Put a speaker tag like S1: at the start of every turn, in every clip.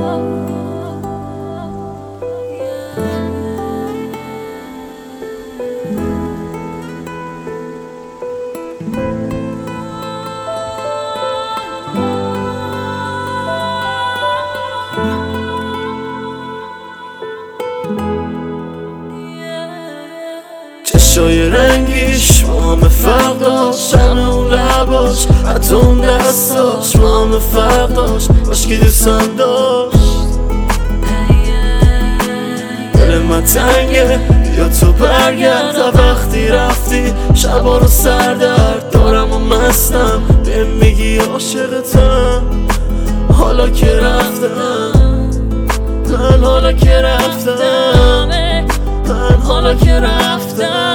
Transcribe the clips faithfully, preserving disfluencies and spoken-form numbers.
S1: چشای رنگیش با همه فرق داشت، همه اون لباش حتی اون دستاش با همه فرق داشت. کاشکی دوستم داشت. دل من تنگه یا تو برگرد، وقتی رفتی شبا رو سردرد دارم و مستم بهم میگی عاشقتم. حالا که رفتم من، حالا که رفتم من، حالا که رفتم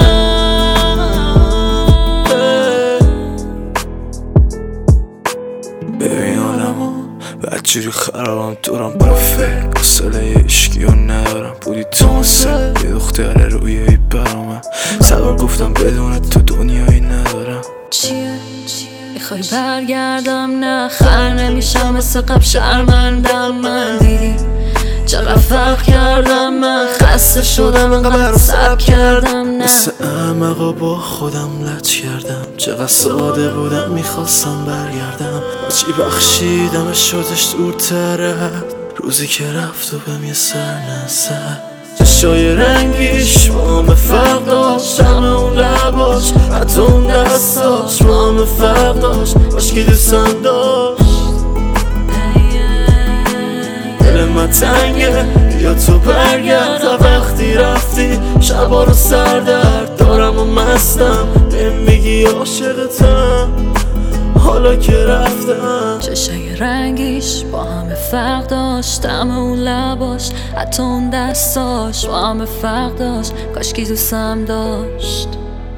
S2: ببین حالمو بدجوری خرابم دورم برا فکر حوصله عشقی رو ندارم. بودی تو مثل یه دختر رویایی برامم، صبر گفتم بدون تو دنیایی ندارم.
S3: چیه؟ میخوای برگردم؟ نه خر نمیشم مثل قبل، شرمندم من. دیدی چقدر فرق کردم من، خسته شدم انقدر رو سب کردم. نه
S1: مثل احمقا با خودم لج کردم، چقدر ساده بودم میخواستم برگردم. چی بخشیدم شدش دورتره روزی که رفت و بهم یه سر نزد. چشای رنگیش با همه فرق داشت، همه اون لباش حتی اون دستاش با همه فرق داشت. کاشکی دوستم داشت. دل من تنگه یا تو برگرد، وقتی رفتی شبا رو سردرد دارم و مستم بهم میگی عاشقتم. حالا که رفتم
S3: چشای رنگیش با همه فرق داشت، همه اون لباش حتی اون دستاش با همه فرق داشت. کاشکی دوستم داشت.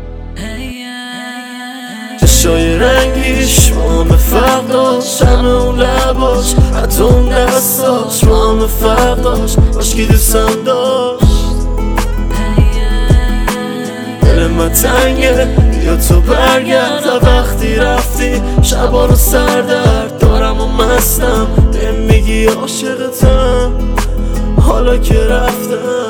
S1: چشای رنگیش با همه فرق داشت، همه اون لباش حتی اون دستاش با همه فرق داشت. کاشکی دوستم داشت. دل من تنگه یا تو برگرد، وقتی رفتی شبا رو سردرد دارم و مستم بهم میگی عاشقتم. حالا که رفتم